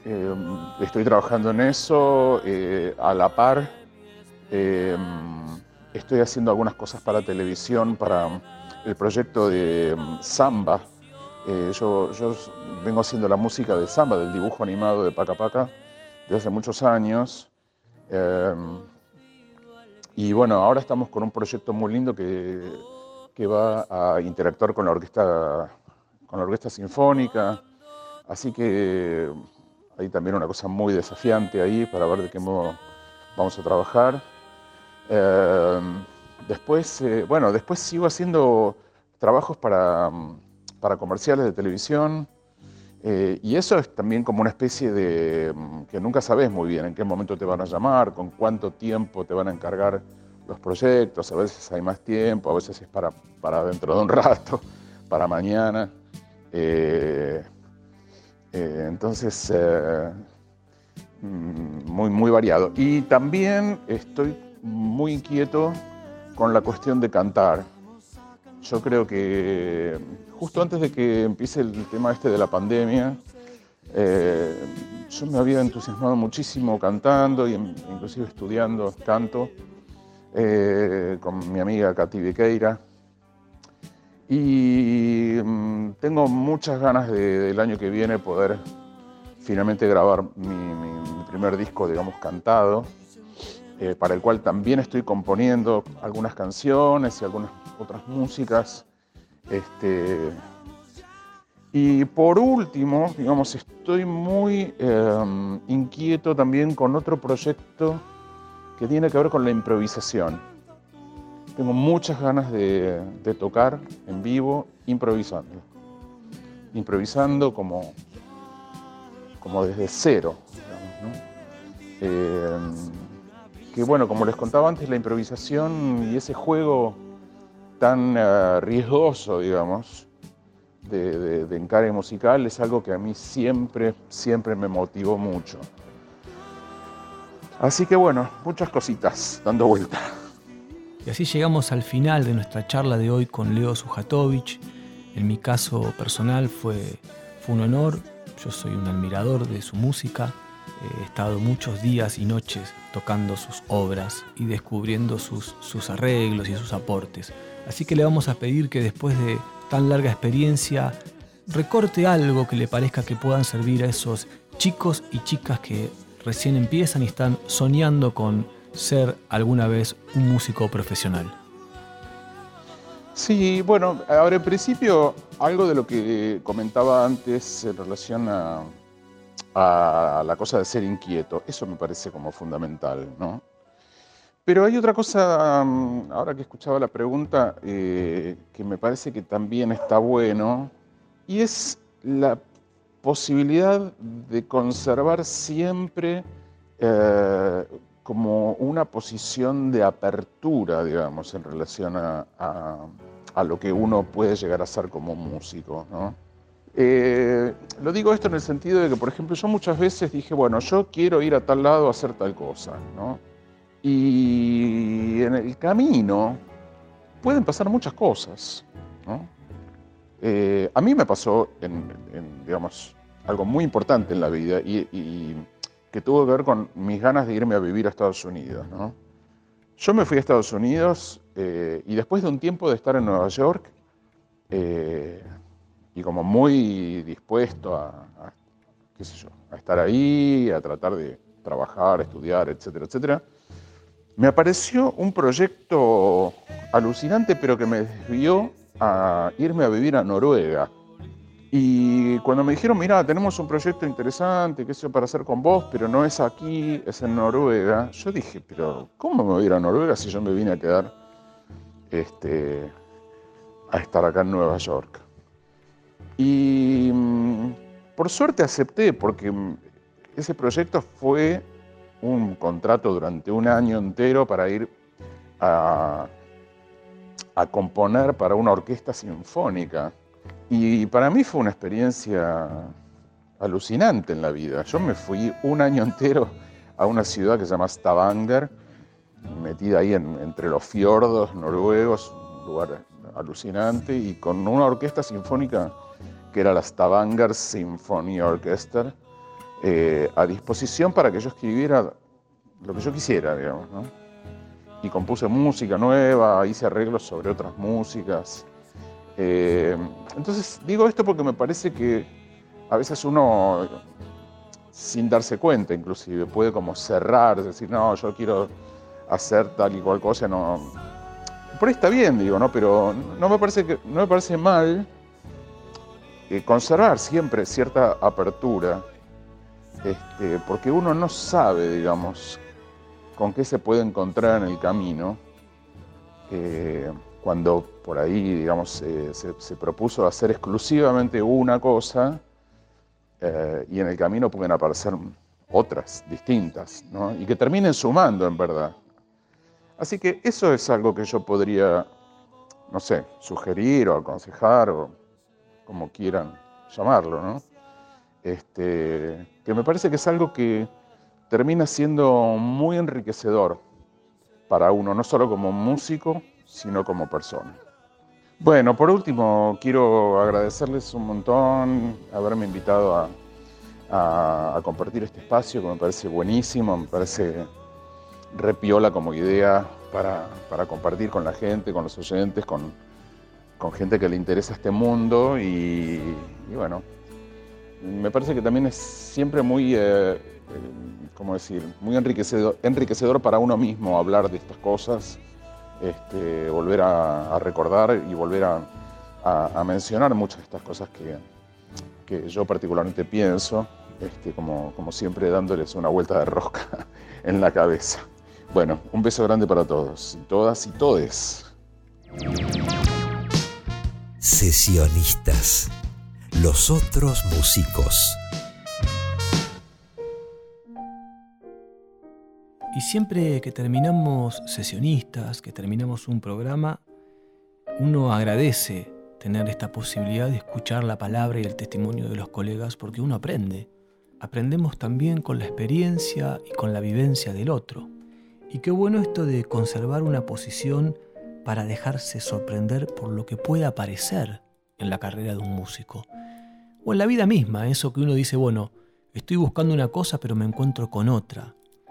eh, estoy trabajando en eso. Eh, a la par, eh, estoy haciendo algunas cosas para televisión, para el proyecto de um, Samba. Eh, yo, yo vengo haciendo la música de Samba, del dibujo animado de Paca Paca, desde hace muchos años. Eh, y bueno, ahora estamos con un proyecto muy lindo que, que va a interactuar con la orquesta, con la orquesta sinfónica. Así que hay también una cosa muy desafiante ahí para ver de qué modo vamos a trabajar. Eh, después, eh, bueno, después sigo haciendo trabajos para, para comerciales de televisión. Eh, y eso es también como una especie de que nunca sabes muy bien en qué momento te van a llamar, con cuánto tiempo te van a encargar los proyectos. A veces hay más tiempo, a veces es para, para dentro de un rato, para mañana. Eh, eh, entonces, eh, muy, muy variado. Y también estoy muy inquieto con la cuestión de cantar. Yo creo que justo antes de que empiece el tema este de la pandemia, eh, yo me había entusiasmado muchísimo cantando y inclusive estudiando canto eh, con mi amiga Katy Viqueira. Y um, tengo muchas ganas de, del año que viene poder finalmente grabar mi, mi, mi primer disco, digamos, cantado, eh, para el cual también estoy componiendo algunas canciones y algunas otras músicas. Este, y por último, digamos, estoy muy eh, inquieto también con otro proyecto que tiene que ver con la improvisación. Tengo muchas ganas de, de tocar en vivo improvisando. Improvisando como, como desde cero, digamos, ¿no? Eh, que bueno, como les contaba antes, la improvisación y ese juego tan uh, riesgoso, digamos, de, de, de encare musical es algo que a mí siempre, siempre me motivó mucho. Así que bueno, muchas cositas dando vuelta. Y así llegamos al final de nuestra charla de hoy con Leo Sujatovich. En mi caso personal fue, fue un honor. Yo soy un admirador de su música. He estado muchos días y noches tocando sus obras y descubriendo sus, sus arreglos y sus aportes. Así que le vamos a pedir que después de tan larga experiencia recorte algo que le parezca que puedan servir a esos chicos y chicas que recién empiezan y están soñando con ser alguna vez un músico profesional. Sí, bueno, ahora en principio algo de lo que comentaba antes en relación a, a la cosa de ser inquieto, eso me parece como fundamental, ¿no? Pero hay otra cosa, ahora que escuchaba la pregunta, eh, que me parece que también está bueno, y es la posibilidad de conservar siempre eh, como una posición de apertura, digamos, en relación a, a, a lo que uno puede llegar a ser como músico, ¿no? Eh, lo digo esto en el sentido de que, por ejemplo, yo muchas veces dije, bueno, yo quiero ir a tal lado a hacer tal cosa, ¿no? Y en el camino pueden pasar muchas cosas, ¿no? Eh, a mí me pasó, en, en, digamos, algo muy importante en la vida y, y que tuvo que ver con mis ganas de irme a vivir a Estados Unidos, ¿no? Yo me fui a Estados Unidos eh, y después de un tiempo de estar en Nueva York eh, y como muy dispuesto a, a, qué sé yo, a estar ahí, a tratar de trabajar, estudiar, etcétera, etcétera, me apareció un proyecto alucinante, pero que me desvió a irme a vivir a Noruega. Y cuando me dijeron, mira, tenemos un proyecto interesante, qué sé yo, para hacer con vos, pero no es aquí, es en Noruega, yo dije, pero ¿cómo me voy a ir a Noruega si yo me vine a quedar este, a estar acá en Nueva York? Y por suerte acepté, porque ese proyecto fue un contrato durante un año entero para ir a, a componer para una orquesta sinfónica. Y para mí fue una experiencia alucinante en la vida. Yo me fui un año entero a una ciudad que se llama Stavanger, metida ahí en, entre los fiordos noruegos, un lugar alucinante, y con una orquesta sinfónica que era la Stavanger Symphony Orchestra, eh, a disposición para que yo escribiera lo que yo quisiera, digamos, ¿no? Y compuse música nueva, hice arreglos sobre otras músicas. Eh, entonces digo esto porque me parece que a veces uno, sin darse cuenta inclusive, puede como cerrar, decir, no, yo quiero hacer tal y cual cosa, no. Por ahí está bien, digo, ¿no? Pero no me parece, que, no me parece mal eh, conservar siempre cierta apertura, este, porque uno no sabe, digamos, con qué se puede encontrar en el camino eh, cuando por ahí, digamos, eh, se, se propuso hacer exclusivamente una cosa eh, y en el camino pueden aparecer otras distintas, ¿no? Y que terminen sumando en verdad. Así que eso es algo que yo podría, no sé, sugerir o aconsejar o como quieran llamarlo, ¿no? Este, que me parece que es algo que termina siendo muy enriquecedor para uno, no solo como músico, sino como persona. Bueno, por último, quiero agradecerles un montón haberme invitado a, a, a compartir este espacio, que me parece buenísimo, me parece repiola como idea para, para compartir con la gente, con los oyentes, con, con gente que le interesa este mundo y, y bueno, me parece que también es siempre muy... Eh, ¿cómo decir? Muy enriquecedor, enriquecedor para uno mismo hablar de estas cosas, este, volver a, a recordar y volver a, a, a mencionar muchas de estas cosas que, que yo particularmente pienso, este, como, como siempre dándoles una vuelta de rosca en la cabeza. Bueno, un beso grande para todos, y todas y todes. Sesionistas, los otros músicos. Y siempre que terminamos sesionistas, que terminamos un programa, uno agradece tener esta posibilidad de escuchar la palabra y el testimonio de los colegas porque uno aprende. Aprendemos también con la experiencia y con la vivencia del otro. Y qué bueno esto de conservar una posición para dejarse sorprender por lo que pueda aparecer en la carrera de un músico. O en la vida misma, eso que uno dice, bueno, estoy buscando una cosa pero me encuentro con otra.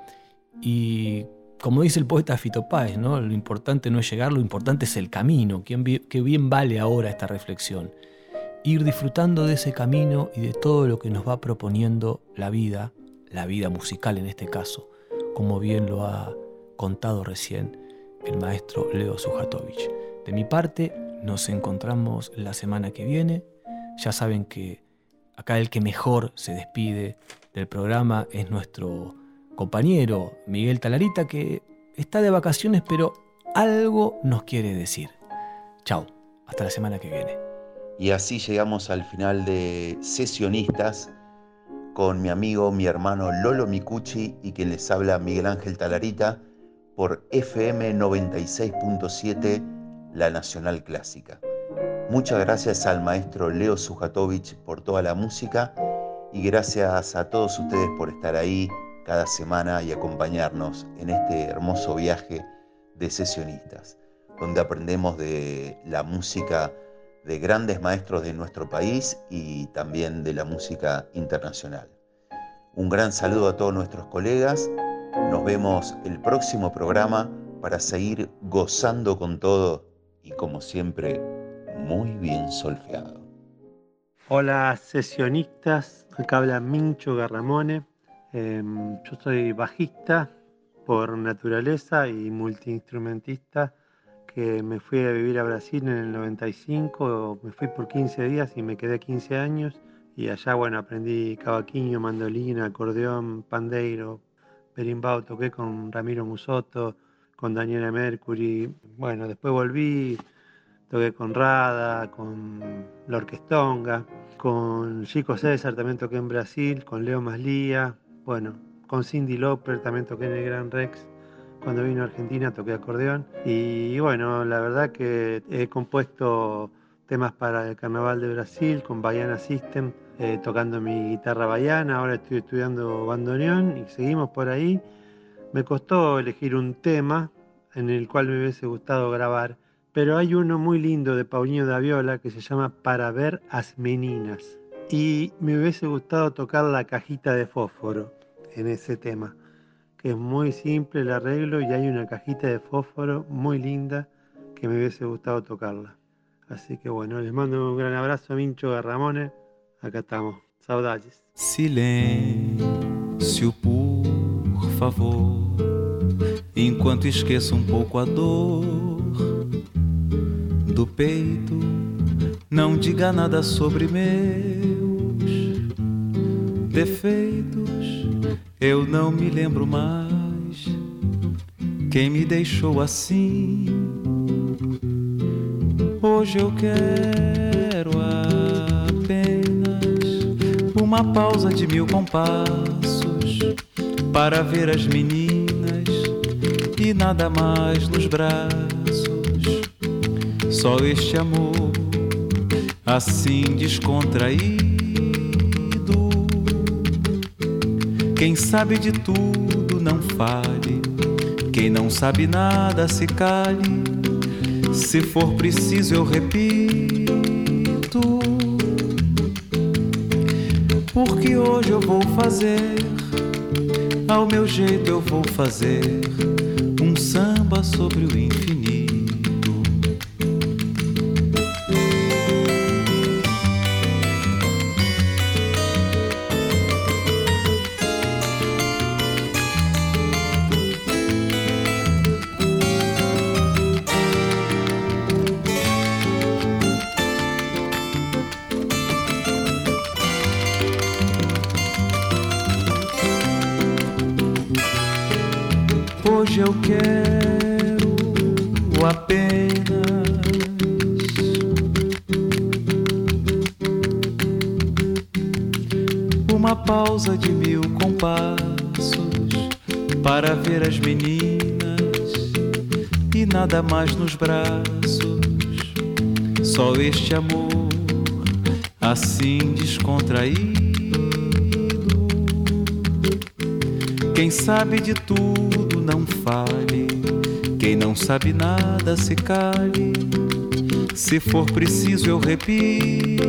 Y como dice el poeta Fito Páez, ¿no? Lo importante no es llegar, lo importante es el camino. Qué bien vale ahora esta reflexión. Ir disfrutando de ese camino y de todo lo que nos va proponiendo la vida, la vida musical en este caso, como bien lo ha contado recién el maestro Leo Sujatovich. De mi parte, nos encontramos la semana que viene. Ya saben que acá el que mejor se despide del programa es nuestro compañero Miguel Talarita, que está de vacaciones, pero algo nos quiere decir. Chau, hasta la semana que viene. Y así llegamos al final de Sesionistas con mi amigo, mi hermano Lolo Micucci y quien les habla Miguel Ángel Talarita por F M noventa y seis punto siete, La Nacional Clásica. Muchas gracias al maestro Leo Sujatovich por toda la música y gracias a todos ustedes por estar ahí cada semana y acompañarnos en este hermoso viaje de sesionistas, donde aprendemos de la música de grandes maestros de nuestro país y también de la música internacional. Un gran saludo a todos nuestros colegas. Nos vemos el próximo programa para seguir gozando con todo y, como siempre, muy bien solfeado. Hola sesionistas, acá habla Mincho Garramone. Eh, yo soy bajista por naturaleza y multiinstrumentista, que me fui a vivir a Brasil en el noventa y cinco, me fui por quince días y me quedé quince años, y allá bueno aprendí cavaquinho, mandolina, acordeón, pandeiro, berimbau, toqué con Ramiro Musotto, con Daniela Mercury, bueno después volví, toqué con Rada, con la Orquestonga, con Chico César también toqué en Brasil, con Leo Maslía, bueno, con Cyndi Lauper también toqué en el Gran Rex. Cuando vino a Argentina toqué acordeón y bueno, la verdad que he compuesto temas para el Carnaval de Brasil con Baiana System, eh, tocando mi guitarra baiana. Ahora estoy estudiando bandoneón y seguimos por ahí. Me costó elegir un tema en el cual me hubiese gustado grabar, pero hay uno muy lindo de Paulinho da Viola que se llama Para ver as meninas. y me hubiese gustado tocar la cajita de fósforo en ese tema, que es muy simple el arreglo y hay una cajita de fósforo muy linda que me hubiese gustado tocarla. Así que bueno, les mando un gran abrazo, Mincho Garramone. Acá estamos. Saudades. Silêncio, por favor, enquanto esqueço um pouco a dor do peito. Não diga nada sobre meus defeitos. Eu não me lembro mais quem me deixou assim. Hoje eu quero apenas uma pausa de mil compassos para ver as meninas e nada mais nos braços. Só este amor assim descontraído. Quem sabe de tudo não fale, quem não sabe nada se cale. Se for preciso eu repito, porque hoje eu vou fazer, ao meu jeito eu vou fazer um samba sobre o infinito. Hoje eu quero apenas uma pausa de mil compassos para ver as meninas e nada mais nos braços. Só este amor assim descontraído. Quem sabe de tudo não fale, quem não sabe nada se cale. Se for preciso eu repito,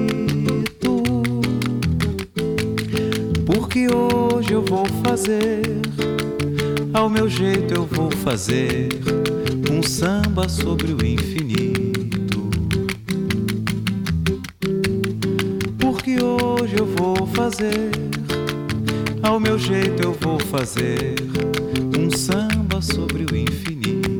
porque hoje eu vou fazer, ao meu jeito eu vou fazer um samba sobre o infinito. Porque hoje eu vou fazer, ao meu jeito eu vou fazer um samba sobre o infinito.